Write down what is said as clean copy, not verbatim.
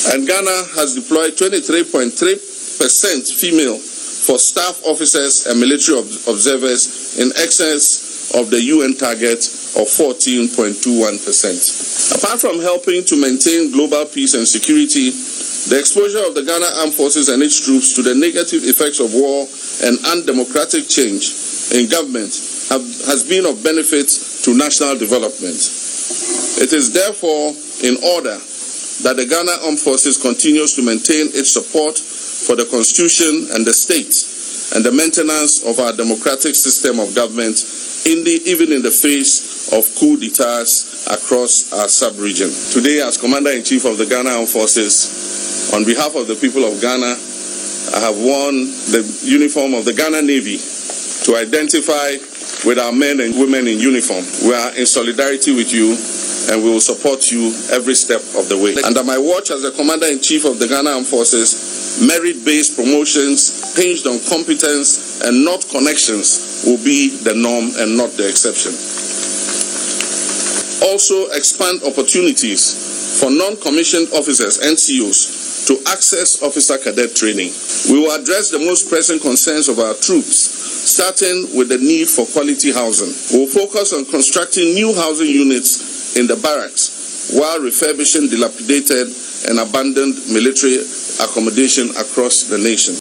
And Ghana has deployed 23.3% female for staff officers and military observers in excess of the UN target of 14.21%. Apart from helping to maintain global peace and security, the exposure of the Ghana Armed Forces and its troops to the negative effects of war and undemocratic change in government has been of benefit to national development. It is therefore in order that the Ghana Armed Forces continues to maintain its support for the Constitution and the state and the maintenance of our democratic system of government even in the face of coup d'etats across our sub-region. Today, as Commander-in-Chief of the Ghana Armed Forces, on behalf of the people of Ghana, I have worn the uniform of the Ghana Navy to identify with our men and women in uniform. We are in solidarity with you and we will support you every step of the way. Under my watch as the Commander-in-Chief of the Ghana Armed Forces, merit-based promotions hinged on competence and not connections will be the norm and not the exception. Also, expand opportunities for non-commissioned officers, NCOs, to access officer cadet training. We will address the most pressing concerns of our troops, starting with the need for quality housing. We will focus on constructing new housing units in the barracks while refurbishing dilapidated and abandoned military accommodation across the nation.